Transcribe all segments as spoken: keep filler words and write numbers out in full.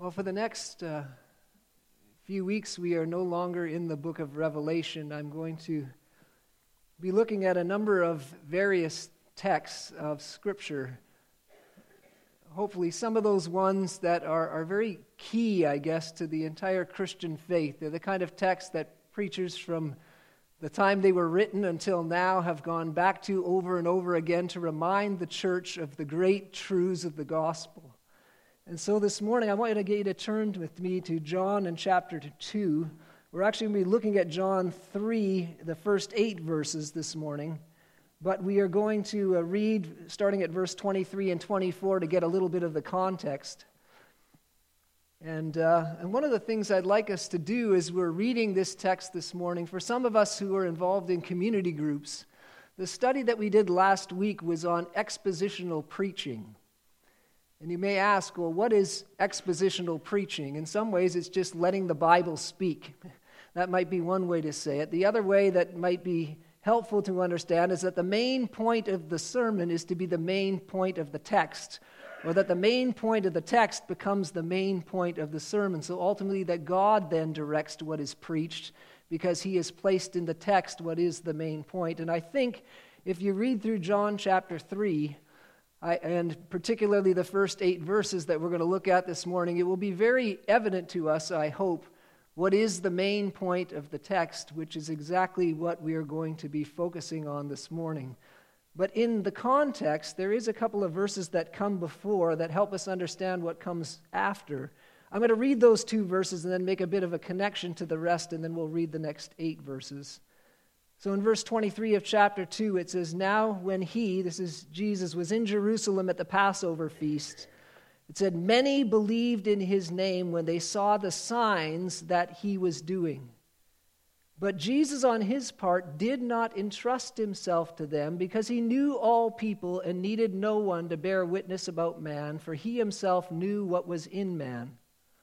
Well, for the next uh, few weeks, we are no longer in the book of Revelation. I'm going to be looking at a number of various texts of Scripture. Hopefully some of those ones that are, are very key, I guess, to the entire Christian faith. They're the kind of texts that preachers from the time they were written until now have gone back to over and over again to remind the church of the great truths of the gospel. And so this morning, I want you to get you to turn with me to John in chapter two. We're actually going to be looking at John three, the first eight verses this morning. But we are going to uh, read starting at verse twenty-three and twenty-four to get a little bit of the context. And, uh, and one of the things I'd like us to do as we're reading this text this morning, for some of us who are involved in community groups, the study that we did last week was on expositional preaching. And you may ask, well, what is expositional preaching? In some ways, it's just letting the Bible speak. That might be one way to say it. The other way that might be helpful to understand is that the main point of the sermon is to be the main point of the text, or that the main point of the text becomes the main point of the sermon. So ultimately that God then directs what is preached because he has placed in the text what is the main point. And I think if you read through John chapter three, I, and particularly the first eight verses that we're going to look at this morning, it will be very evident to us, I hope, what is the main point of the text, which is exactly what we are going to be focusing on this morning. But in the context, there is a couple of verses that come before that help us understand what comes after. I'm going to read those two verses and then make a bit of a connection to the rest, and then we'll read the next eight verses. So in verse twenty-three of chapter two, it says, "Now when he," this is Jesus, "was in Jerusalem at the Passover feast, it said, many believed in his name when they saw the signs that he was doing. But Jesus on his part did not entrust himself to them because he knew all people and needed no one to bear witness about man, for he himself knew what was in man."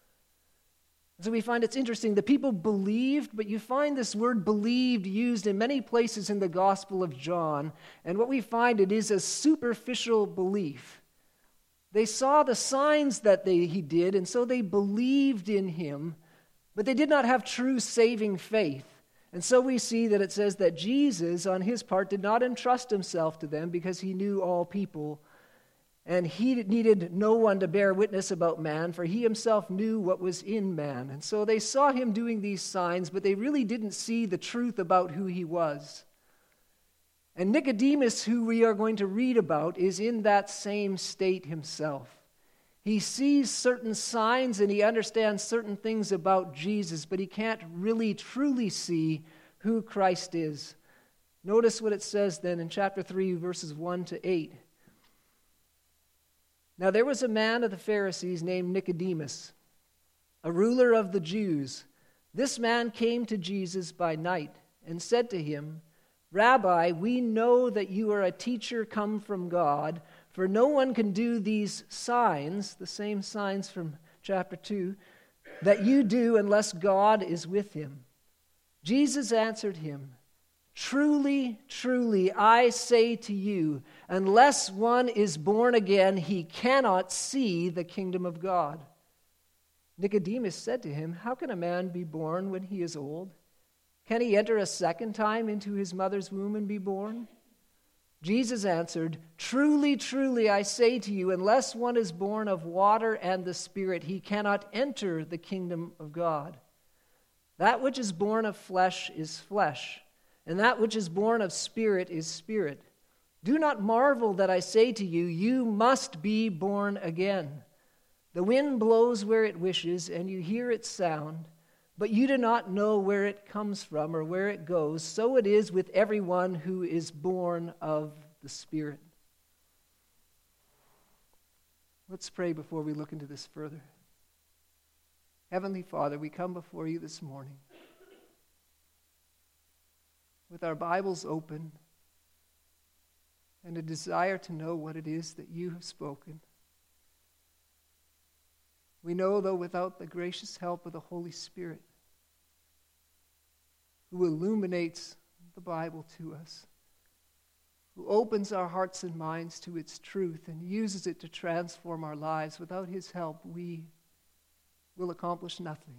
So we find it's interesting. The people believed, but you find this word believed used in many places in the Gospel of John. And what we find, it is a superficial belief. They saw the signs that they, he did, and so they believed in him, but they did not have true saving faith. And so we see that it says that Jesus, on his part, did not entrust himself to them because he knew all people, and he needed no one to bear witness about man, for he himself knew what was in man. And so they saw him doing these signs, but they really didn't see the truth about who he was. And Nicodemus, who we are going to read about, is in that same state himself. He sees certain signs and he understands certain things about Jesus, but he can't really truly see who Christ is. Notice what it says then in chapter three, verses one to eight. "Now there was a man of the Pharisees named Nicodemus, a ruler of the Jews. This man came to Jesus by night and said to him, 'Rabbi, we know that you are a teacher come from God, for no one can do these signs,'" the same signs from chapter two, "'that you do unless God is with him.' Jesus answered him, 'Truly, truly, I say to you, unless one is born again, he cannot see the kingdom of God.' Nicodemus said to him, 'How can a man be born when he is old? Can he enter a second time into his mother's womb and be born?' Jesus answered, 'Truly, truly, I say to you, unless one is born of water and the Spirit, he cannot enter the kingdom of God. That which is born of flesh is flesh, and that which is born of spirit is spirit. Do not marvel that I say to you, you must be born again. The wind blows where it wishes, and you hear its sound, but you do not know where it comes from or where it goes. So it is with everyone who is born of the Spirit.'" Let's pray before we look into this further. Heavenly Father, we come before you this morning with our Bibles open and a desire to know what it is that you have spoken. We know, though, without the gracious help of the Holy Spirit, who illuminates the Bible to us, who opens our hearts and minds to its truth and uses it to transform our lives, without his help, we will accomplish nothing.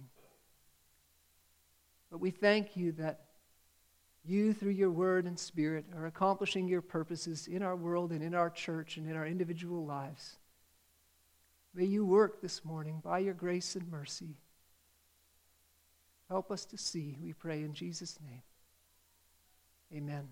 But we thank you that you, through your word and spirit, are accomplishing your purposes in our world and in our church and in our individual lives. May you work this morning by your grace and mercy. Help us to see, we pray in Jesus' name. Amen.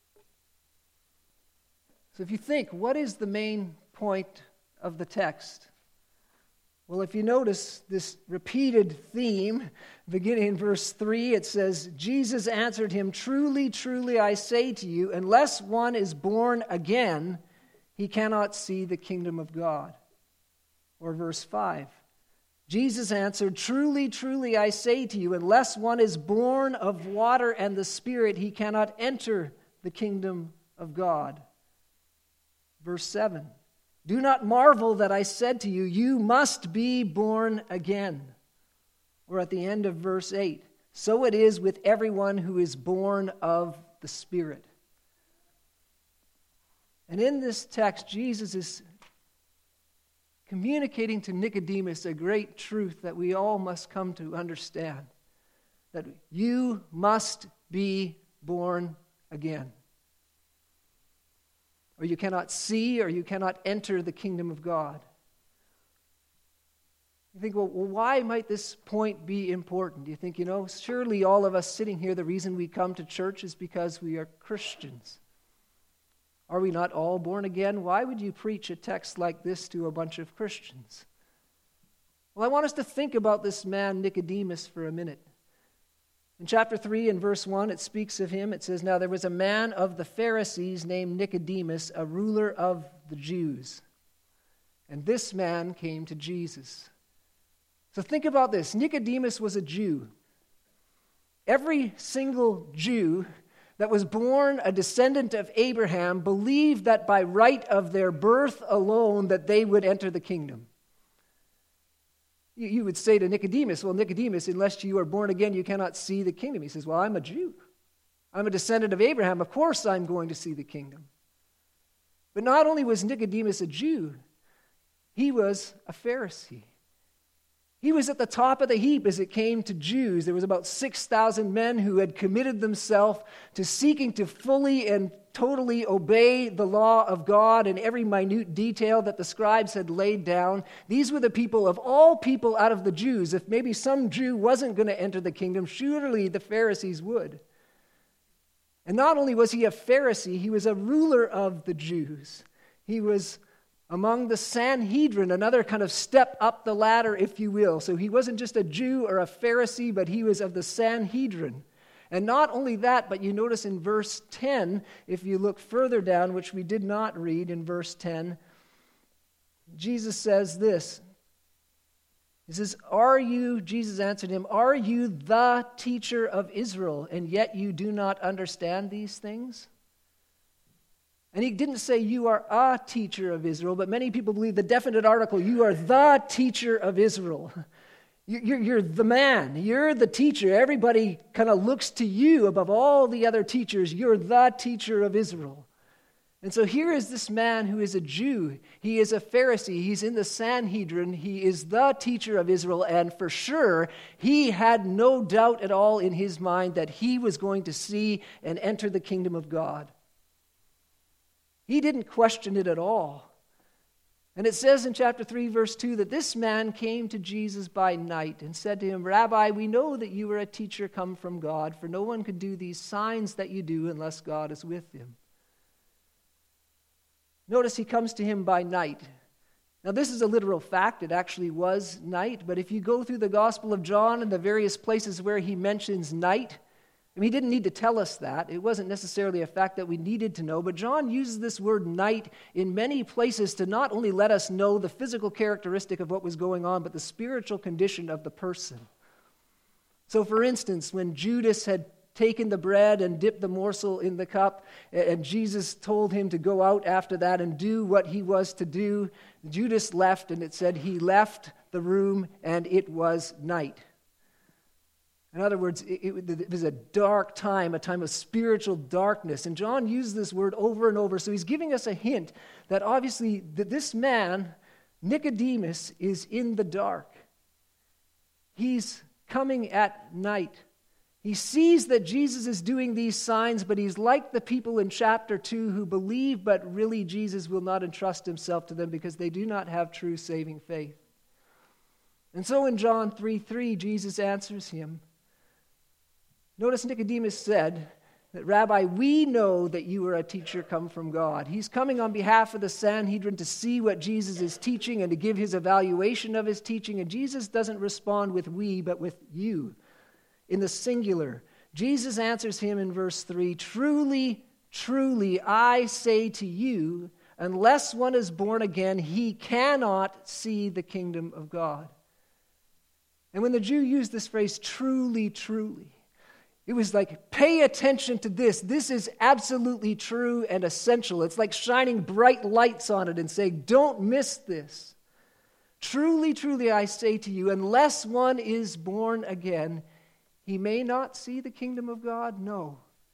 So if you think, what is the main point of the text? Well, if you notice this repeated theme, beginning in verse three, it says, Jesus answered him, "Truly, truly, I say to you, unless one is born again, he cannot see the kingdom of God." Or verse five, Jesus answered, "Truly, truly, I say to you, unless one is born of water and the Spirit, he cannot enter the kingdom of God." Verse seven, "Do not marvel that I said to you, you must be born again." Or at the end of verse eight, "So it is with everyone who is born of the Spirit." And in this text, Jesus is communicating to Nicodemus a great truth that we all must come to understand, that you must be born again, or you cannot see, or you cannot enter the kingdom of God. You think, well, well, why might this point be important? You think, you know, surely all of us sitting here, the reason we come to church is because we are Christians. Are we not all born again? Why would you preach a text like this to a bunch of Christians? Well, I want us to think about this man Nicodemus for a minute. In chapter three and verse one, it speaks of him. It says, "Now there was a man of the Pharisees named Nicodemus, a ruler of the Jews. And this man came to Jesus." So think about this. Nicodemus was a Jew. Every single Jew that was born a descendant of Abraham believed that by right of their birth alone that they would enter the kingdom. You, you would say to Nicodemus, well, Nicodemus, unless you are born again, you cannot see the kingdom. He says, well, I'm a Jew. I'm a descendant of Abraham. Of course I'm going to see the kingdom. But not only was Nicodemus a Jew, he was a Pharisee. He was at the top of the heap as it came to Jews. There was about six thousand men who had committed themselves to seeking to fully and totally obey the law of God in every minute detail that the scribes had laid down. These were the people of all people out of the Jews. If maybe some Jew wasn't going to enter the kingdom, surely the Pharisees would. And not only was he a Pharisee, he was a ruler of the Jews. He was among the Sanhedrin, another kind of step up the ladder, if you will. So he wasn't just a Jew or a Pharisee, but he was of the Sanhedrin. And not only that, but you notice in verse ten, if you look further down, which we did not read in verse ten, Jesus says this. He says, "Are you," Jesus answered him, "are you the teacher of Israel, and yet you do not understand these things?" And he didn't say you are a teacher of Israel, but many people believe the definite article, you are the teacher of Israel. You're, you're the man. You're the teacher. Everybody kind of looks to you above all the other teachers. You're the teacher of Israel. And so here is this man who is a Jew. He is a Pharisee. He's in the Sanhedrin. He is the teacher of Israel. And for sure, he had no doubt at all in his mind that he was going to see and enter the kingdom of God. He didn't question it at all. And it says in chapter three, verse two, that this man came to Jesus by night and said to him, "Rabbi, we know that you are a teacher come from God, for no one could do these signs that you do unless God is with him." Notice he comes to him by night. Now this is a literal fact. It actually was night. But if you go through the Gospel of John and the various places where he mentions night, I mean, he didn't need to tell us that. It wasn't necessarily a fact that we needed to know, but John uses this word night in many places to not only let us know the physical characteristic of what was going on, but the spiritual condition of the person. So, for instance, when Judas had taken the bread and dipped the morsel in the cup, and Jesus told him to go out after that and do what he was to do, Judas left, and it said he left the room, and it was night. In other words, it, it, it was a dark time, a time of spiritual darkness. And John uses this word over and over. So he's giving us a hint that obviously that this man, Nicodemus, is in the dark. he's coming at night. He sees that Jesus is doing these signs, but he's like the people in chapter two who believe, but really Jesus will not entrust himself to them because they do not have true saving faith. And so in John three three, Jesus answers him. Notice Nicodemus said that, Rabbi, we know that you are a teacher come from God. He's coming on behalf of the Sanhedrin to see what Jesus is teaching and to give his evaluation of his teaching. And Jesus doesn't respond with we, but with you, in the singular. Jesus answers him in verse three, truly, truly, I say to you, unless one is born again, he cannot see the kingdom of God. And when the Jew used this phrase, truly, truly, it was like, pay attention to this. This is absolutely true and essential. It's like shining bright lights on it and saying, don't miss this. Truly, truly, I say to you, unless one is born again, he may not see the kingdom of God? No.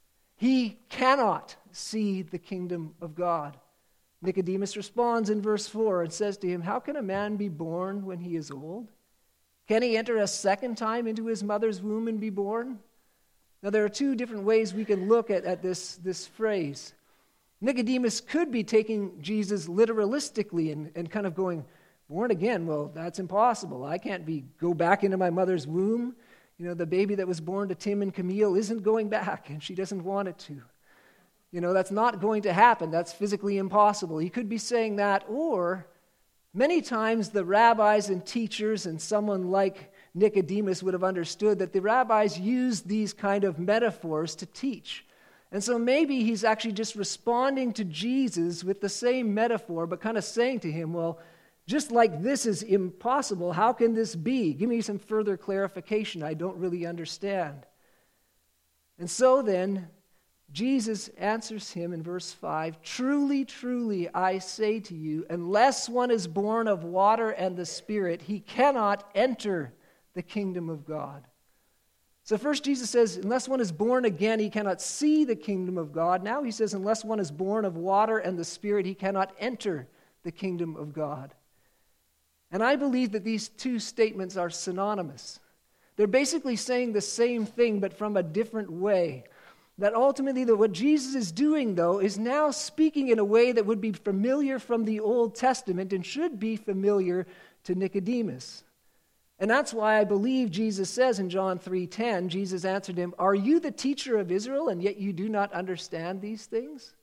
He cannot see the kingdom of God. Nicodemus responds in verse four and says to him, how can a man be born when he is old? Can he enter a second time into his mother's womb and be born? Now, there are two different ways we can look at, at this, this phrase. Nicodemus could be taking Jesus literalistically and, and kind of going, born again, well, that's impossible. I can't be go back into my mother's womb. You know, the baby that was born to Tim and Camille isn't going back, and she doesn't want it to. You know, that's not going to happen. That's physically impossible. He could be saying that, or many times the rabbis and teachers and someone like Nicodemus would have understood that the rabbis used these kind of metaphors to teach. And so maybe he's actually just responding to Jesus with the same metaphor, but kind of saying to him, well, just like this is impossible, how can this be? Give me some further clarification. I don't really understand. And so then, Jesus answers him in verse five, truly, truly, I say to you, unless one is born of water and the Spirit, he cannot enter the kingdom of God. So first Jesus says, unless one is born again, he cannot see the kingdom of God. Now he says, unless one is born of water and the Spirit, he cannot enter the kingdom of God. And I believe that these two statements are synonymous. They're basically saying the same thing, but from a different way. That ultimately that what Jesus is doing, though, is now speaking in a way that would be familiar from the Old Testament and should be familiar to Nicodemus. And that's why I believe Jesus says in John three ten, Jesus answered him, are you the teacher of Israel, and yet you do not understand these things?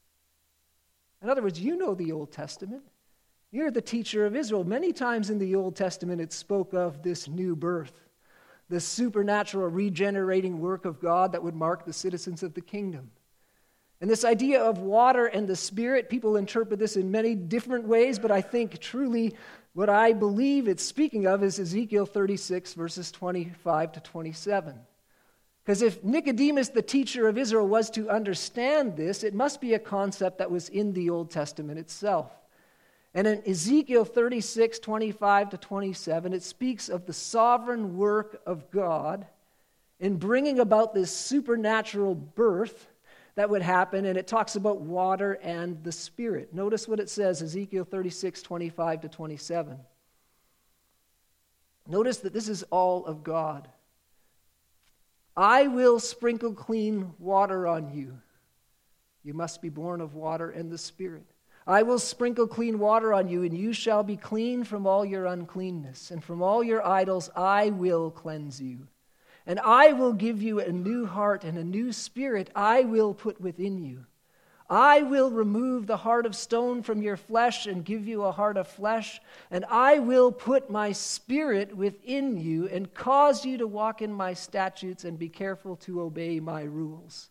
In other words, you know the Old Testament. You're the teacher of Israel. Many times in the Old Testament it spoke of this new birth, the supernatural regenerating work of God that would mark the citizens of the kingdom. And this idea of water and the Spirit, people interpret this in many different ways, but I think truly what I believe it's speaking of is Ezekiel thirty-six, verses twenty-five to twenty-seven. Because if Nicodemus, the teacher of Israel, was to understand this, it must be a concept that was in the Old Testament itself. And in Ezekiel thirty-six, twenty-five to twenty-seven, it speaks of the sovereign work of God in bringing about this supernatural birth that would happen, and it talks about water and the Spirit. Notice what it says, Ezekiel thirty-six, twenty-five to twenty-seven. Notice that this is all of God. I will sprinkle clean water on you. You must be born of water and the Spirit. I will sprinkle clean water on you, and you shall be clean from all your uncleanness, and from all your idols I will cleanse you. And I will give you a new heart, and a new spirit I will put within you. I will remove the heart of stone from your flesh and give you a heart of flesh, and I will put my spirit within you and cause you to walk in my statutes and be careful to obey my rules.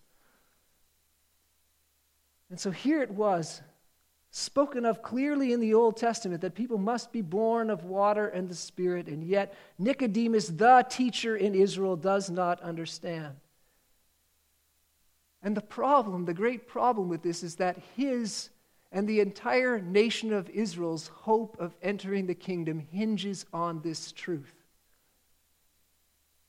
And so here it was, spoken of clearly in the Old Testament, that people must be born of water and the Spirit, and yet Nicodemus, the teacher in Israel, does not understand. And the problem, the great problem with this is that his and the entire nation of Israel's hope of entering the kingdom hinges on this truth.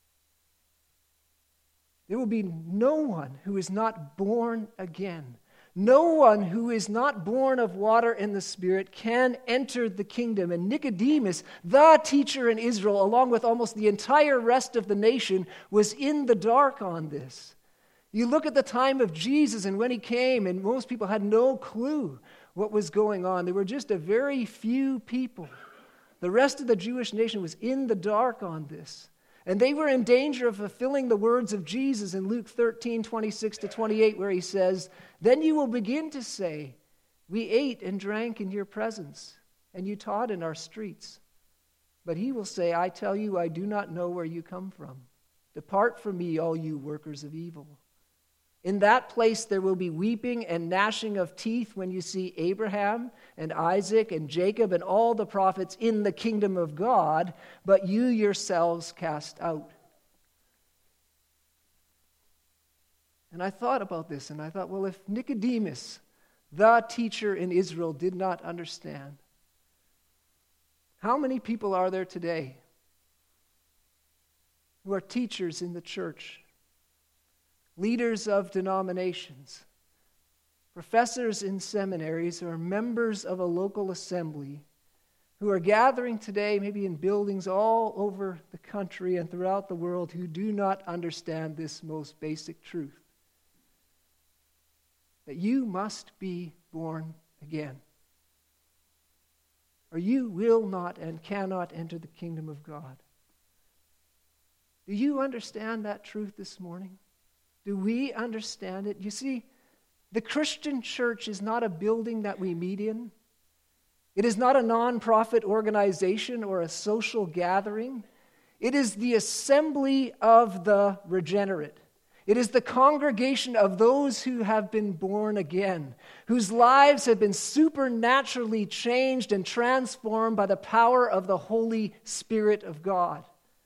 There will be no one who is not born again, No one who is not born of water and the Spirit can enter the kingdom. And Nicodemus, the teacher in Israel, along with almost the entire rest of the nation, was in the dark on this. You look at the time of Jesus and when he came, and most people had no clue what was going on. There were just a very few people. The rest of the Jewish nation was in the dark on this. And they were in danger of fulfilling the words of Jesus in Luke thirteen, twenty-six to twenty-eight, where he says, "Then you will begin to say, 'We ate and drank in your presence, and you taught in our streets.' But he will say, 'I tell you, I do not know where you come from. Depart from me, all you workers of evil.' In that place there will be weeping and gnashing of teeth when you see Abraham and Isaac and Jacob and all the prophets in the kingdom of God, but you yourselves cast out." And I thought about this, and I thought, well, if Nicodemus, the teacher in Israel, did not understand, how many people are there today who are teachers in the church, leaders of denominations, professors in seminaries, or members of a local assembly who are gathering today, maybe in buildings all over the country and throughout the world, who do not understand this most basic truth, that you must be born again, or you will not and cannot enter the kingdom of God. Do you understand that truth this morning? Do we understand it? You see, the Christian church is not a building that we meet in. It is not a non-profit organization or a social gathering. It is the assembly of the regenerate. It is the congregation of those who have been born again, whose lives have been supernaturally changed and transformed by the power of the Holy Spirit of God.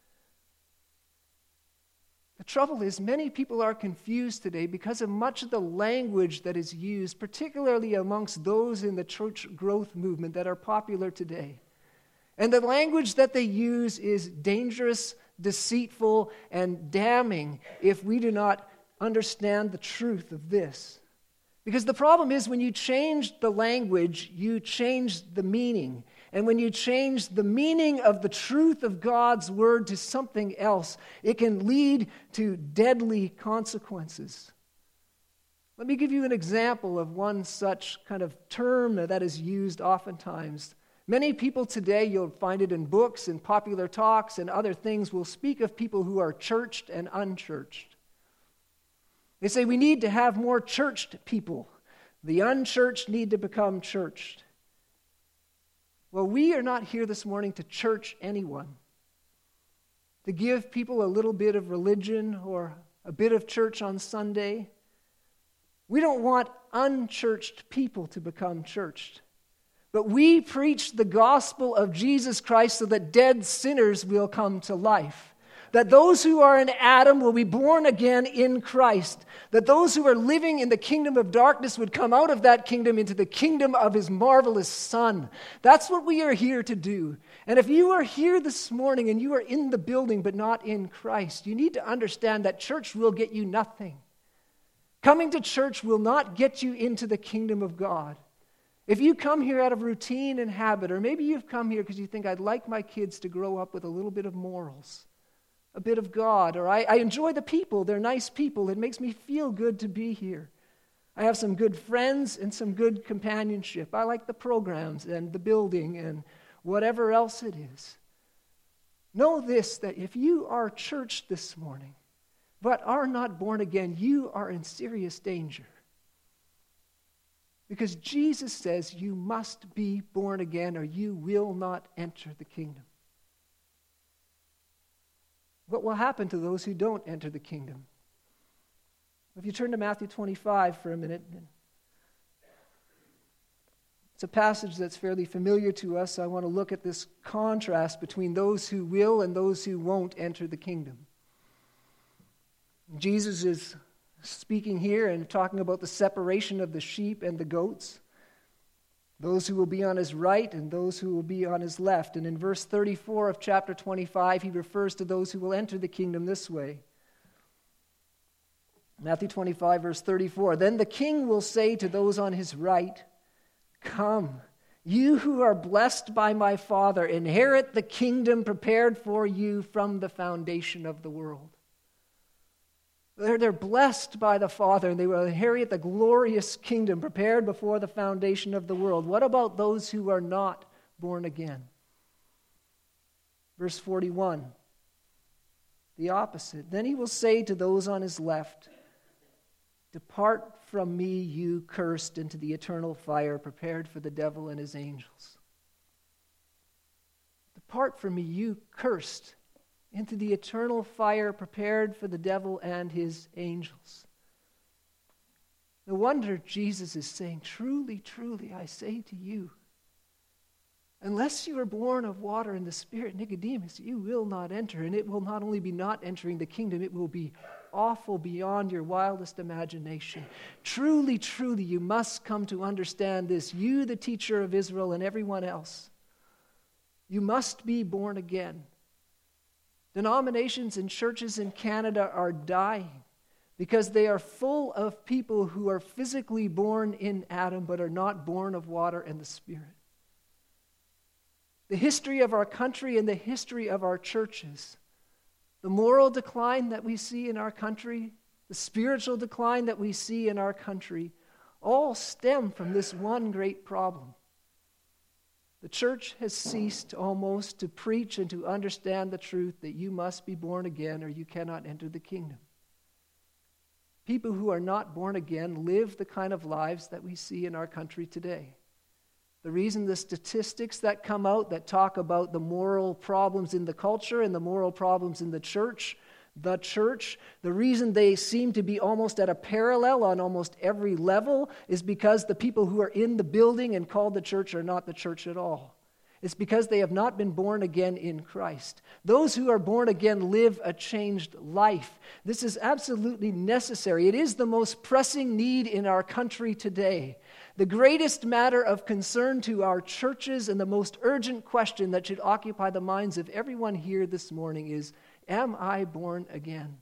The trouble is, many people are confused today because of much of the language that is used, particularly amongst those in the church growth movement that are popular today. And the language that they use is dangerous, deceitful, and damning if we do not understand the truth of this. Because the problem is, when you change the language, you change the meaning. And when you change the meaning of the truth of God's word to something else, it can lead to deadly consequences. Let me give you an example of one such kind of term that is used oftentimes. Many people today, you'll find it in books and popular talks and other things, will speak of people who are churched and unchurched. They say we need to have more churched people. The unchurched need to become churched. Well, we are not here this morning to church anyone, to give people a little bit of religion or a bit of church on Sunday. We don't want unchurched people to become churched. But we preach the gospel of Jesus Christ so that dead sinners will come to life. That those who are in Adam will be born again in Christ. That those who are living in the kingdom of darkness would come out of that kingdom into the kingdom of his marvelous Son. That's what we are here to do. And if you are here this morning and you are in the building but not in Christ, you need to understand that church will get you nothing. Coming to church will not get you into the kingdom of God. If you come here out of routine and habit, or maybe you've come here because you think, I'd like my kids to grow up with a little bit of morals, a bit of God, or I, I enjoy the people, they're nice people, it makes me feel good to be here. I have some good friends and some good companionship. I like the programs and the building and whatever else it is. Know this, that if you are churched this morning, but are not born again, you are in serious danger. Because Jesus says you must be born again or you will not enter the kingdom. What will happen to those who don't enter the kingdom? If you turn to Matthew twenty-five for a minute, it's a passage that's fairly familiar to us. I want to look at this contrast between those who will and those who won't enter the kingdom. Jesus is speaking here and talking about the separation of the sheep and the goats, those who will be on his right and those who will be on his left. And in verse thirty-four of chapter twenty-five, he refers to those who will enter the kingdom this way. Matthew twenty-five, verse thirty-four. Then the king will say to those on his right, "Come, you who are blessed by my Father, inherit the kingdom prepared for you from the foundation of the world." They're, they're blessed by the Father, and they will inherit the glorious kingdom prepared before the foundation of the world. What about those who are not born again? Verse forty-one, the opposite. Then he will say to those on his left, "Depart from me, you cursed, into the eternal fire prepared for the devil and his angels." Depart from me, you cursed, into the eternal fire prepared for the devil and his angels. No wonder Jesus is saying, "Truly, truly, I say to you, unless you are born of water and the Spirit, Nicodemus, you will not enter." And it will not only be not entering the kingdom, it will be awful beyond your wildest imagination. Truly, truly, you must come to understand this. You, the teacher of Israel, and everyone else. You must be born again. Denominations and churches in Canada are dying because they are full of people who are physically born in Adam but are not born of water and the Spirit. The history of our country and the history of our churches, the moral decline that we see in our country, the spiritual decline that we see in our country, all stem from this one great problem. The church has ceased almost to preach and to understand the truth that you must be born again or you cannot enter the kingdom. People who are not born again live the kind of lives that we see in our country today. The reason the statistics that come out that talk about the moral problems in the culture and the moral problems in the church, the church, the reason they seem to be almost at a parallel on almost every level is because the people who are in the building and called the church are not the church at all. It's because they have not been born again in Christ. Those who are born again live a changed life. This is absolutely necessary. It is the most pressing need in our country today. The greatest matter of concern to our churches and the most urgent question that should occupy the minds of everyone here this morning is, am I born again?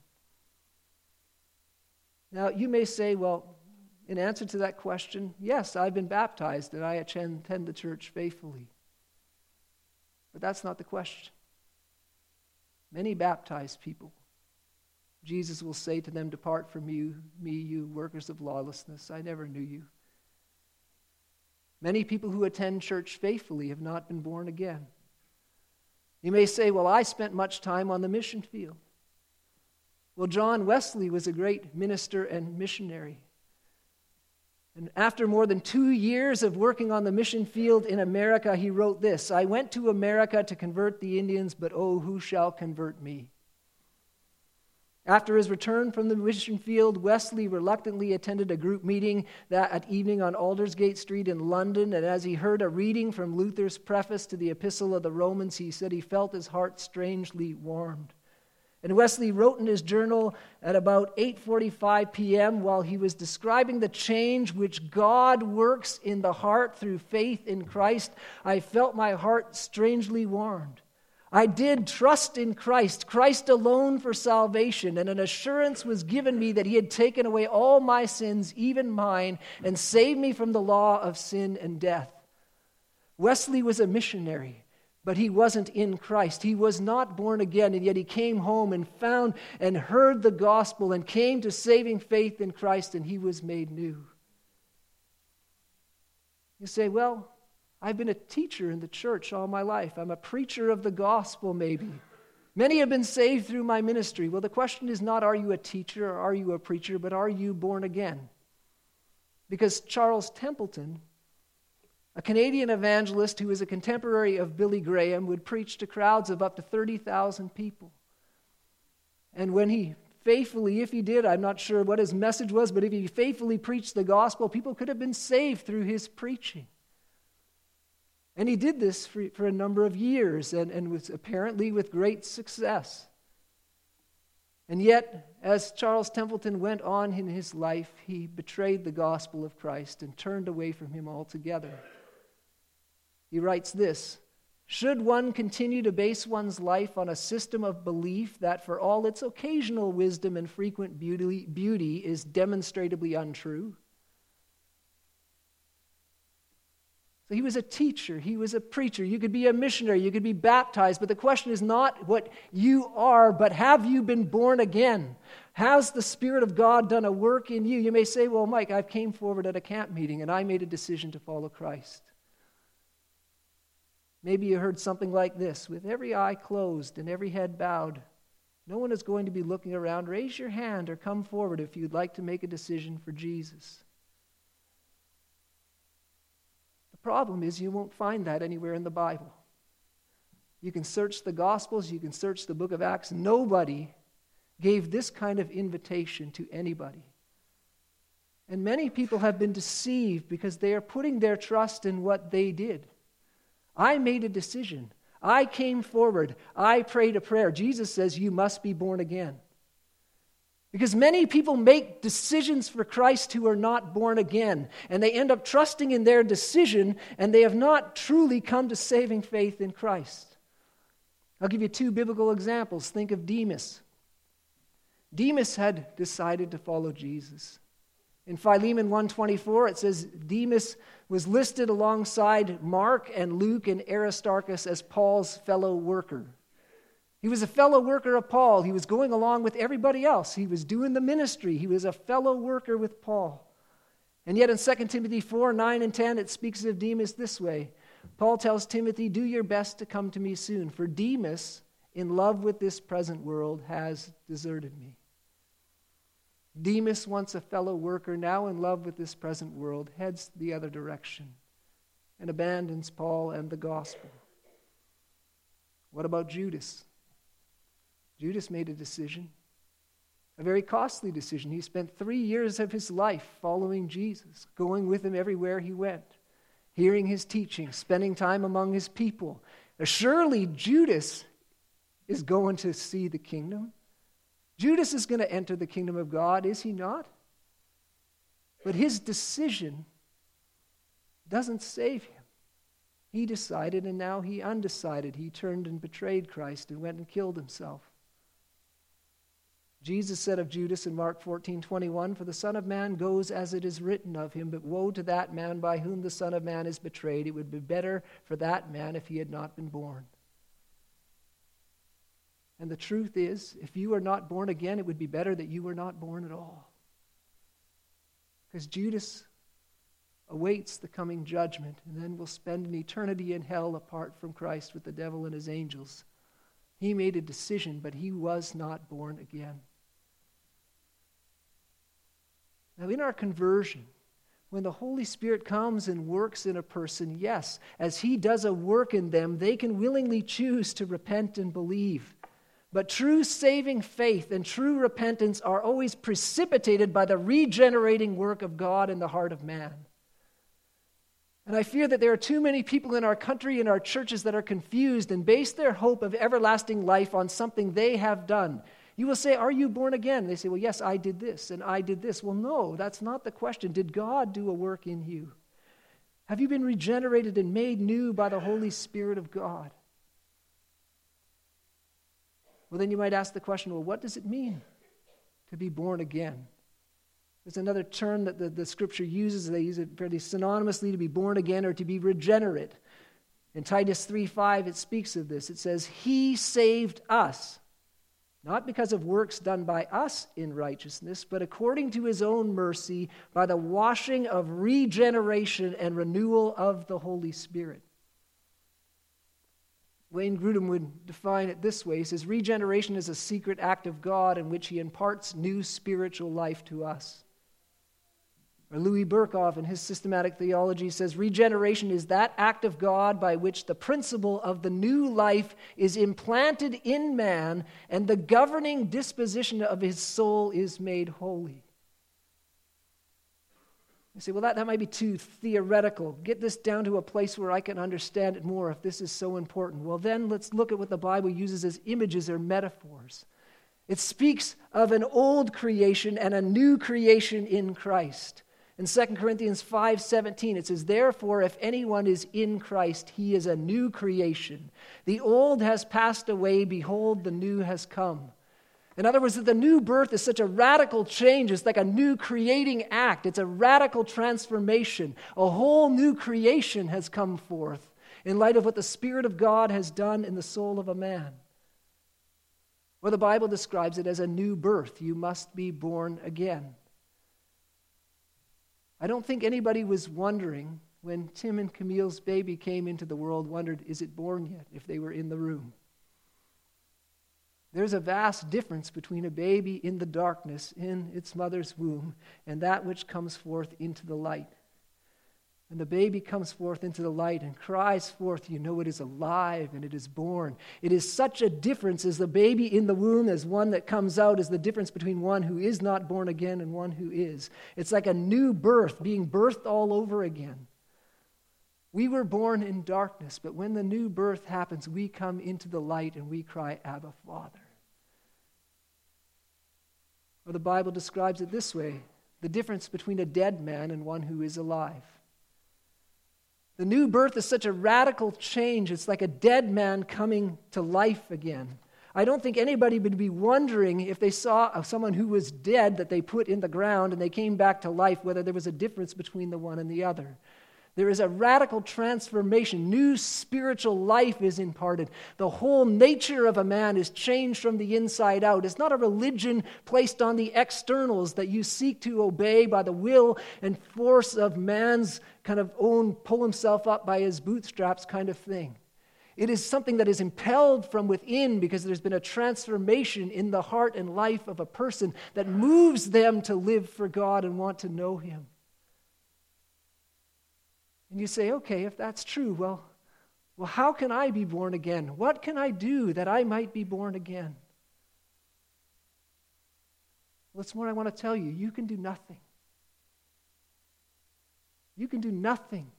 Now, you may say, well, in answer to that question, yes, I've been baptized and I attend the church faithfully. But that's not the question. Many baptized people, Jesus will say to them, "Depart from you, me, you workers of lawlessness. I never knew you." Many people who attend church faithfully have not been born again. You may say, well, I spent much time on the mission field. Well, John Wesley was a great minister and missionary. And after more than two years of working on the mission field in America, he wrote this, "I went to America to convert the Indians, but oh, who shall convert me?" After his return from the mission field, Wesley reluctantly attended a group meeting that at evening on Aldersgate Street in London, and as he heard a reading from Luther's preface to the Epistle of the Romans, he said he felt his heart strangely warmed. And Wesley wrote in his journal at about eight forty-five p.m. while he was describing the change which God works in the heart through faith in Christ, "I felt my heart strangely warmed. I did trust in Christ, Christ alone for salvation, and an assurance was given me that he had taken away all my sins, even mine, and saved me from the law of sin and death." Wesley was a missionary, but he wasn't in Christ. He was not born again, and yet he came home and found and heard the gospel and came to saving faith in Christ, and he was made new. You say, well, I've been a teacher in the church all my life. I'm a preacher of the gospel, maybe. Many have been saved through my ministry. Well, the question is not, are you a teacher or are you a preacher, but are you born again? Because Charles Templeton, a Canadian evangelist who was a contemporary of Billy Graham, would preach to crowds of up to thirty thousand people. And when he faithfully, if he did, I'm not sure what his message was, but if he faithfully preached the gospel, people could have been saved through his preaching. And he did this for, for a number of years and, and was apparently with great success. And yet, as Charles Templeton went on in his life, he betrayed the gospel of Christ and turned away from him altogether. He writes this, Should one continue to base one's life on a system of belief that for all its occasional wisdom and frequent beauty, beauty is demonstrably untrue? So he was a teacher, he was a preacher, you could be a missionary, you could be baptized, but the question is not what you are, but have you been born again? Has the Spirit of God done a work in you? You may say, well, Mike, I came forward at a camp meeting and I made a decision to follow Christ. Maybe you heard something like this: with every eye closed and every head bowed, no one is going to be looking around. Raise your hand or come forward if you'd like to make a decision for Jesus. The problem is you won't find that anywhere in the Bible. You can search the Gospels, you can search the book of Acts. Nobody gave this kind of invitation to anybody. And many people have been deceived because they are putting their trust in what they did. I made a decision. I came forward. I prayed a prayer. Jesus says you must be born again. Because many people make decisions for Christ who are not born again, and they end up trusting in their decision, and they have not truly come to saving faith in Christ. I'll give you two biblical examples. Think of Demas. Demas had decided to follow Jesus. In Philemon one twenty-four, it says Demas was listed alongside Mark and Luke and Aristarchus as Paul's fellow worker. He was a fellow worker of Paul. He was going along with everybody else. He was doing the ministry. He was a fellow worker with Paul. And yet in Second Timothy four, nine and ten, it speaks of Demas this way. Paul tells Timothy, do your best to come to me soon, for Demas, in love with this present world, has deserted me. Demas, once a fellow worker, now in love with this present world, heads the other direction and abandons Paul and the gospel. What about Judas? Judas made a decision, a very costly decision. He spent three years of his life following Jesus, going with him everywhere he went, hearing his teaching, spending time among his people. Surely Judas is going to see the kingdom. Judas is going to enter the kingdom of God, is he not? But his decision doesn't save him. He decided, and now he undecided. He turned and betrayed Christ and went and killed himself. Jesus said of Judas in Mark fourteen twenty-one, for the Son of Man goes as it is written of him, but woe to that man by whom the Son of Man is betrayed. It would be better for that man if he had not been born. And the truth is, if you are not born again, it would be better that you were not born at all. Because Judas awaits the coming judgment and then will spend an eternity in hell apart from Christ with the devil and his angels. He made a decision, but he was not born again. Now, in our conversion, when the Holy Spirit comes and works in a person, yes, as he does a work in them, they can willingly choose to repent and believe. But true saving faith and true repentance are always precipitated by the regenerating work of God in the heart of man. And I fear that there are too many people in our country and our churches that are confused and base their hope of everlasting life on something they have done. You will say, are you born again? They say, well, yes, I did this and I did this. Well, no, that's not the question. Did God do a work in you? Have you been regenerated and made new by the Holy Spirit of God? Well, then you might ask the question, well, what does it mean to be born again? There's another term that the, the Scripture uses. They use it fairly synonymously, to be born again or to be regenerate. In Titus three five, it speaks of this. It says, he saved us, not because of works done by us in righteousness, but according to his own mercy, by the washing of regeneration and renewal of the Holy Spirit. Wayne Grudem would define it this way. He says, regeneration is a secret act of God in which he imparts new spiritual life to us. Or Louis Berkhoff, in his systematic theology, says, regeneration is that act of God by which the principle of the new life is implanted in man and the governing disposition of his soul is made holy. You say, well, that, that might be too theoretical. Get this down to a place where I can understand it more if this is so important. Well, then let's look at what the Bible uses as images or metaphors. It speaks of an old creation and a new creation in Christ. In Second Corinthians five seventeen, it says, "Therefore, if anyone is in Christ, he is a new creation. The old has passed away, behold, the new has come." In other words, the new birth is such a radical change. It's like a new creating act. It's a radical transformation. A whole new creation has come forth in light of what the Spirit of God has done in the soul of a man. Well, the Bible describes it as a new birth. You must be born again. I don't think anybody was wondering when Tim and Camille's baby came into the world, wondered, is it born yet, if they were in the room. There's a vast difference between a baby in the darkness in its mother's womb and that which comes forth into the light. When the baby comes forth into the light and cries forth, you know it is alive and it is born. It is such a difference as the baby in the womb, as one that comes out, is the difference between one who is not born again and one who is. It's like a new birth, being birthed all over again. We were born in darkness, but when the new birth happens, we come into the light and we cry, "Abba, Father." Or the Bible describes it this way: the difference between a dead man and one who is alive. The new birth is such a radical change. It's like a dead man coming to life again. I don't think anybody would be wondering if they saw someone who was dead that they put in the ground and they came back to life, whether there was a difference between the one and the other. There is a radical transformation. New spiritual life is imparted. The whole nature of a man is changed from the inside out. It's not a religion placed on the externals that you seek to obey by the will and force of man's kind of own pull himself up by his bootstraps kind of thing. It is something that is impelled from within because there's been a transformation in the heart and life of a person that moves them to live for God and want to know Him. And you say, okay, if that's true, well, well, how can I be born again? What can I do that I might be born again? Well, that's what I want to tell you. You can do nothing. You can do nothing.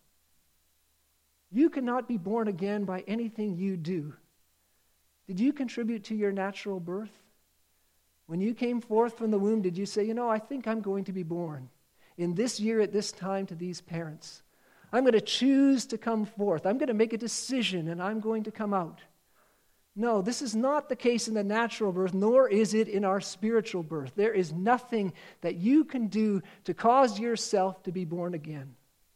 You cannot be born again by anything you do. Did you contribute to your natural birth? When you came forth from the womb, did you say, you know, I think I'm going to be born in this year at this time to these parents? I'm going to choose to come forth. I'm going to make a decision and I'm going to come out. No, this is not the case in the natural birth, nor is it in our spiritual birth. There is nothing that you can do to cause yourself to be born again.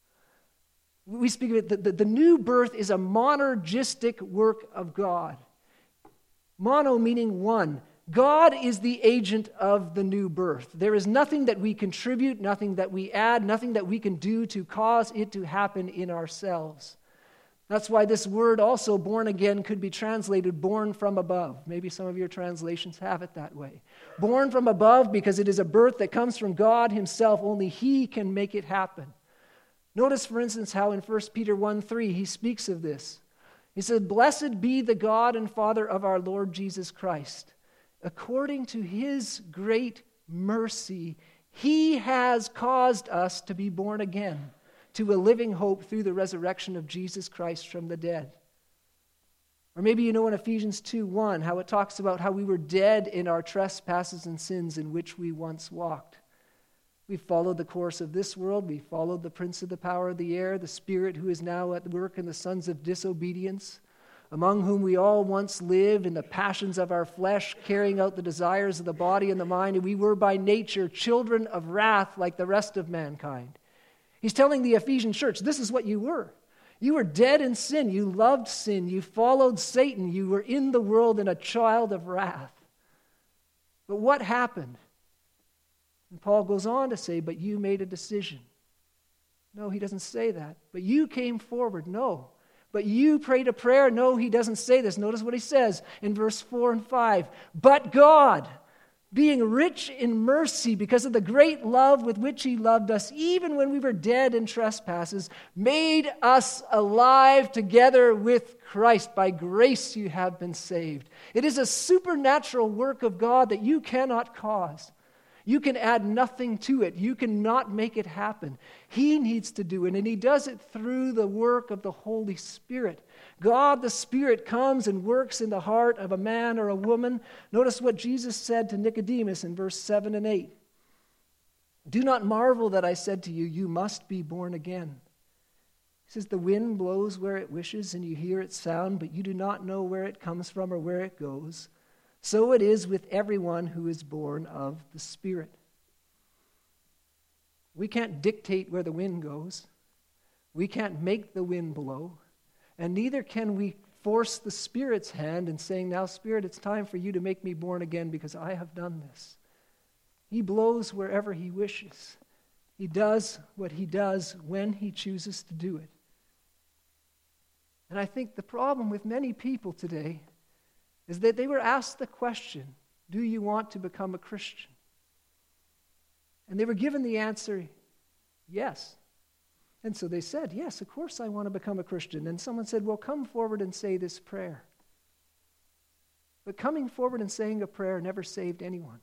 We speak of it, the, the, the new birth is a monergistic work of God. Mono meaning one. God is the agent of the new birth. There is nothing that we contribute, nothing that we add, nothing that we can do to cause it to happen in ourselves. That's why this word also, born again, could be translated born from above. Maybe some of your translations have it that way. Born from above because it is a birth that comes from God Himself. Only He can make it happen. Notice, for instance, how in First Peter one three he speaks of this. He said, "Blessed be the God and Father of our Lord Jesus Christ. According to His great mercy, He has caused us to be born again to a living hope through the resurrection of Jesus Christ from the dead." Or maybe you know in Ephesians two one how it talks about how we were dead in our trespasses and sins in which we once walked. We followed the course of this world. We followed the prince of the power of the air, the spirit who is now at work in the sons of disobedience, among whom we all once lived in the passions of our flesh, carrying out the desires of the body and the mind, and we were by nature children of wrath like the rest of mankind. He's telling the Ephesian church, this is what you were. You were dead in sin. You loved sin. You followed Satan. You were in the world and a child of wrath. But what happened? And Paul goes on to say, but you made a decision. No, he doesn't say that. But you came forward. No. But you prayed a prayer. No, he doesn't say this. Notice what he says in verse four and five. But God, being rich in mercy because of the great love with which He loved us, even when we were dead in trespasses, made us alive together with Christ. By grace you have been saved. It is a supernatural work of God that you cannot cause. You can add nothing to it. You cannot make it happen. He needs to do it, and He does it through the work of the Holy Spirit. God, the Spirit, comes and works in the heart of a man or a woman. Notice what Jesus said to Nicodemus in verse seven and eight. Do not marvel that I said to you, you must be born again. He says, the wind blows where it wishes, and you hear its sound, but you do not know where it comes from or where it goes. So it is with everyone who is born of the Spirit. We can't dictate where the wind goes. We can't make the wind blow. And neither can we force the Spirit's hand in saying, now, Spirit, it's time for you to make me born again because I have done this. He blows wherever he wishes. He does what he does when he chooses to do it. And I think the problem with many people today is that they were asked the question, do you want to become a Christian? And they were given the answer, yes. And so they said, yes, of course I want to become a Christian. And someone said, well, come forward and say this prayer. But coming forward and saying a prayer never saved anyone.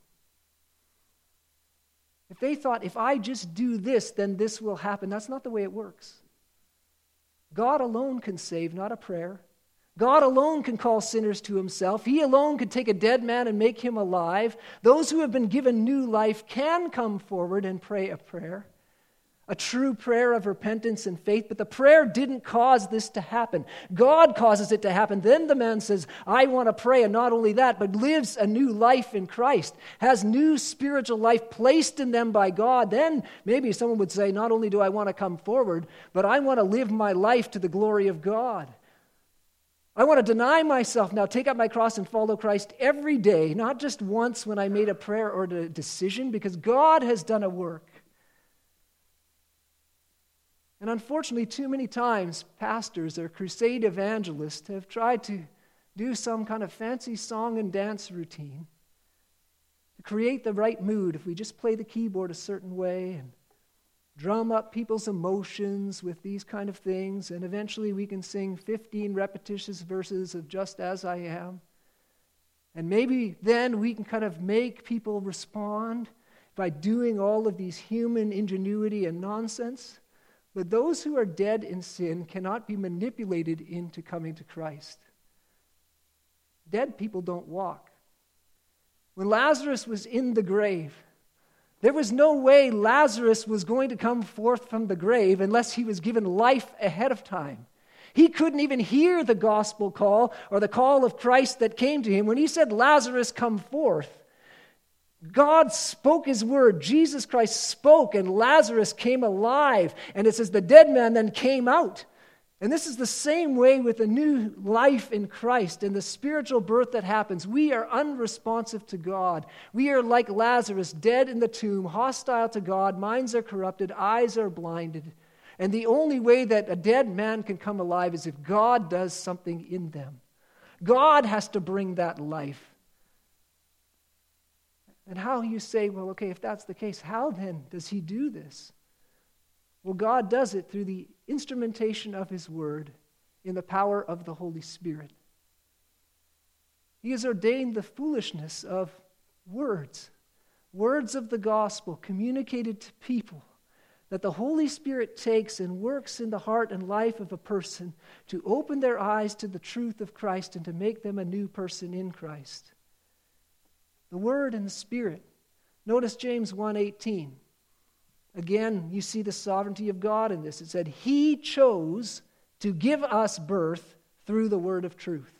If they thought, if I just do this, then this will happen, that's not the way it works. God alone can save, not a prayer. God alone can call sinners to himself. He alone could take a dead man and make him alive. Those who have been given new life can come forward and pray a prayer, a true prayer of repentance and faith, but the prayer didn't cause this to happen. God causes it to happen. Then the man says, I want to pray, and not only that, but lives a new life in Christ, has new spiritual life placed in them by God. Then maybe someone would say, not only do I want to come forward, but I want to live my life to the glory of God. I want to deny myself now, take up my cross and follow Christ every day, not just once when I made a prayer or a decision, because God has done a work. And unfortunately, too many times, pastors or crusade evangelists have tried to do some kind of fancy song and dance routine to create the right mood. If we just play the keyboard a certain way and drum up people's emotions with these kind of things, and eventually we can sing fifteen repetitious verses of Just As I Am. And maybe then we can kind of make people respond by doing all of these human ingenuity and nonsense. But those who are dead in sin cannot be manipulated into coming to Christ. Dead people don't walk. When Lazarus was in the grave, there was no way Lazarus was going to come forth from the grave unless he was given life ahead of time. He couldn't even hear the gospel call or the call of Christ that came to him. When he said, Lazarus, come forth, God spoke his word. Jesus Christ spoke, and Lazarus came alive. And it says the dead man then came out. And this is the same way with the new life in Christ and the spiritual birth that happens. We are unresponsive to God. We are like Lazarus, dead in the tomb, hostile to God. Minds are corrupted, eyes are blinded. And the only way that a dead man can come alive is if God does something in them. God has to bring that life. And how you say, well, okay, if that's the case, how then does he do this? Well, God does it through the instrumentation of his word in the power of the Holy Spirit. He has ordained the foolishness of words, words of the gospel communicated to people, that the Holy Spirit takes and works in the heart and life of a person to open their eyes to the truth of Christ and to make them a new person in Christ. The Word and the Spirit. Notice James one eighteen. Again, you see the sovereignty of God in this. It said, He chose to give us birth through the word of truth.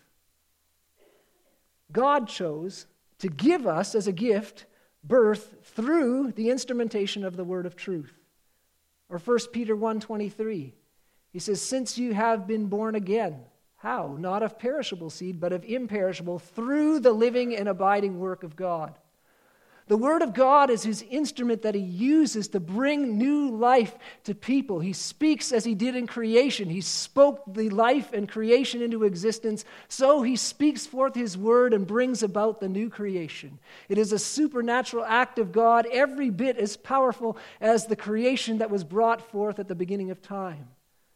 God chose to give us as a gift birth through the instrumentation of the word of truth. Or First Peter one twenty-three. He says, since you have been born again. How? Not of perishable seed, but of imperishable, through the living and abiding work of God. The Word of God is his instrument that he uses to bring new life to people. He speaks as he did in creation. He spoke the life and creation into existence. So he speaks forth his Word and brings about the new creation. It is a supernatural act of God, every bit as powerful as the creation that was brought forth at the beginning of time.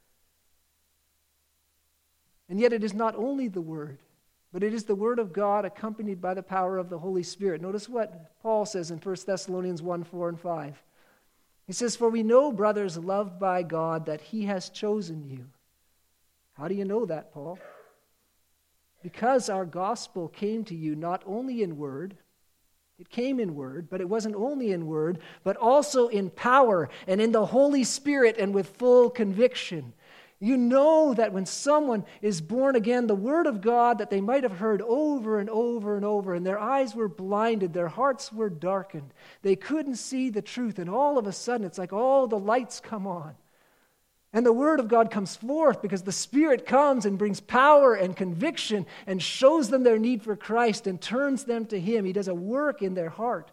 And yet it is not only the Word, but it is the Word of God accompanied by the power of the Holy Spirit. Notice what Paul says in First Thessalonians one, four, and five. He says, for we know, brothers, loved by God, that he has chosen you. How do you know that, Paul? Because our gospel came to you not only in word, It came in word, but it wasn't only in word, but also in power and in the Holy Spirit and with full conviction. You know that when someone is born again, the word of God that they might have heard over and over and over, and their eyes were blinded, their hearts were darkened, they couldn't see the truth, and all of a sudden it's like all the lights come on. And the word of God comes forth because the Spirit comes and brings power and conviction and shows them their need for Christ and turns them to Him. He does a work in their heart.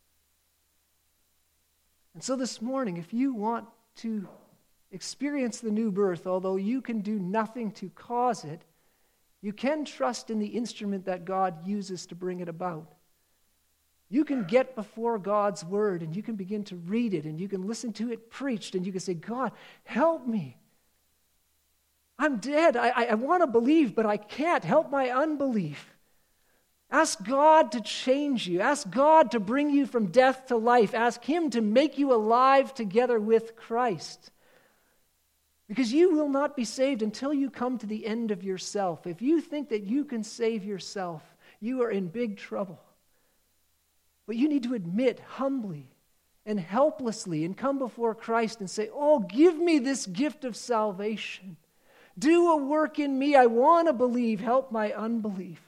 And so this morning, if you want to experience the new birth, although you can do nothing to cause it, you can trust in the instrument that God uses to bring it about. You can get before God's word and you can begin to read it and you can listen to it preached and you can say, God, help me. I'm dead. I, I, I want to believe, but I can't. Help my unbelief. Ask God to change you. Ask God to bring you from death to life. Ask Him to make you alive together with Christ. Because you will not be saved until you come to the end of yourself. If you think that you can save yourself, you are in big trouble. But you need to admit humbly and helplessly and come before Christ and say, oh, give me this gift of salvation. Do a work in me. I want to believe. Help my unbelief.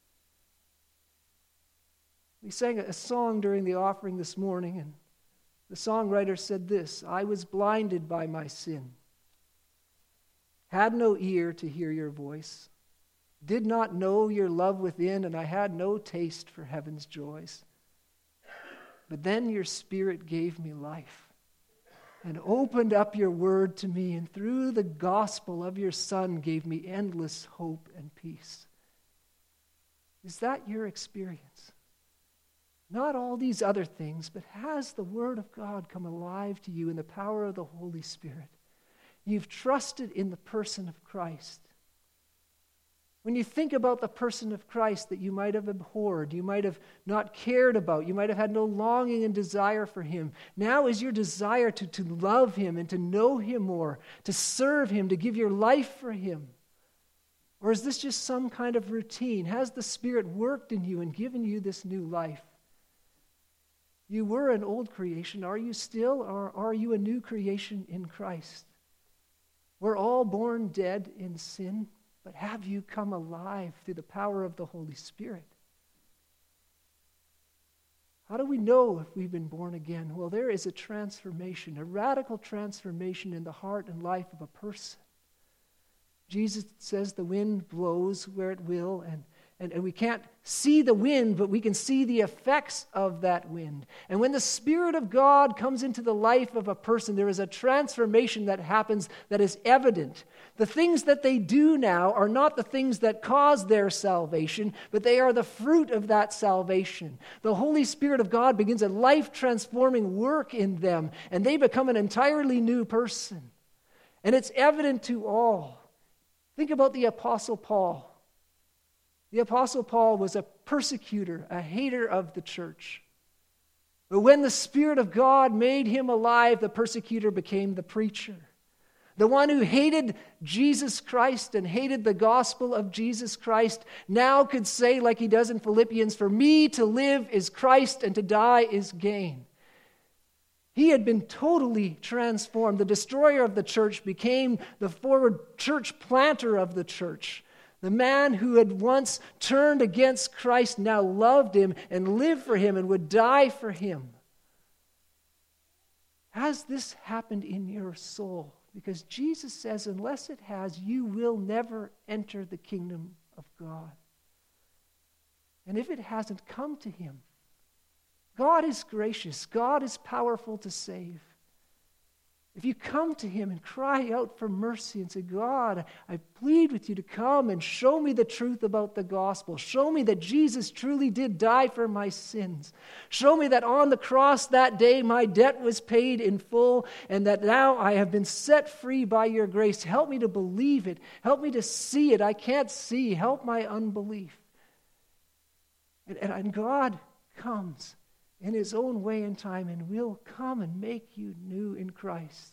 We sang a song during the offering this morning, and the songwriter said this: I was blinded by my sin, had no ear to hear your voice, did not know your love within, and I had no taste for heaven's joys. But then your Spirit gave me life and opened up your word to me, and through the gospel of your Son gave me endless hope and peace. Is that your experience? Not all these other things, but has the word of God come alive to you in the power of the Holy Spirit? You've trusted in the person of Christ. When you think about the person of Christ that you might have abhorred, you might have not cared about, you might have had no longing and desire for Him, now is your desire to, to love Him and to know Him more, to serve Him, to give your life for Him? Or is this just some kind of routine? Has the Spirit worked in you and given you this new life? You were an old creation. Are you still, or are you a new creation in Christ? We're all born dead in sin. But have you come alive through the power of the Holy Spirit? How do we know if we've been born again? Well, there is a transformation, a radical transformation in the heart and life of a person. Jesus says the wind blows where it will, and And, and we can't see the wind, but we can see the effects of that wind. And when the Spirit of God comes into the life of a person, there is a transformation that happens that is evident. The things that they do now are not the things that cause their salvation, but they are the fruit of that salvation. The Holy Spirit of God begins a life-transforming work in them, and they become an entirely new person. And it's evident to all. Think about the Apostle Paul. The Apostle Paul was a persecutor, a hater of the church. But when the Spirit of God made him alive, the persecutor became the preacher. The one who hated Jesus Christ and hated the gospel of Jesus Christ now could say, like he does in Philippians, "For me to live is Christ and to die is gain." He had been totally transformed. The destroyer of the church became the forward church planter of the church. The man who had once turned against Christ now loved him and lived for him and would die for him. Has this happened in your soul? Because Jesus says, unless it has, you will never enter the kingdom of God. And if it hasn't, come to Him. God is gracious. God is powerful to save. If you come to Him and cry out for mercy and say, God, I plead with you to come and show me the truth about the gospel. Show me that Jesus truly did die for my sins. Show me that on the cross that day my debt was paid in full and that now I have been set free by your grace. Help me to believe it. Help me to see it. I can't see. Help my unbelief. And, and, and God comes in His own way and time, and will come and make you new in Christ.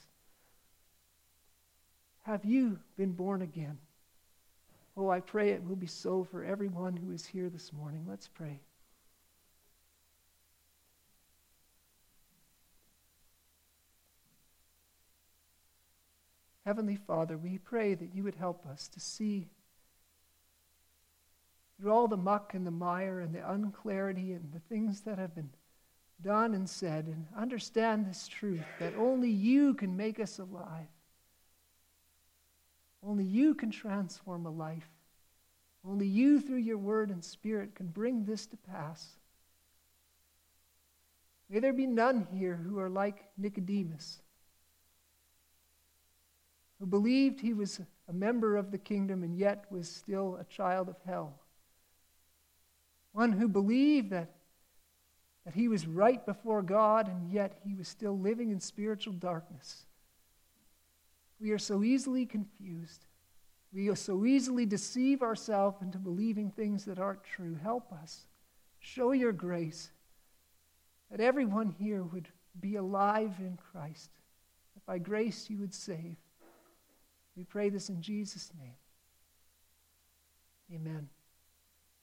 Have you been born again? Oh, I pray it will be so for everyone who is here this morning. Let's pray. Heavenly Father, we pray that you would help us to see through all the muck and the mire and the unclarity and the things that have been done and said, and understand this truth that only you can make us alive. Only you can transform a life. Only you, through your word and spirit, can bring this to pass. May there be none here who are like Nicodemus, who believed he was a member of the kingdom and yet was still a child of hell. One who believed that, that he was right before God and yet he was still living in spiritual darkness. We are so easily confused. We so easily deceive ourselves into believing things that aren't true. Help us. Show your grace. That everyone here would be alive in Christ. That by grace you would save. We pray this in Jesus' name. Amen.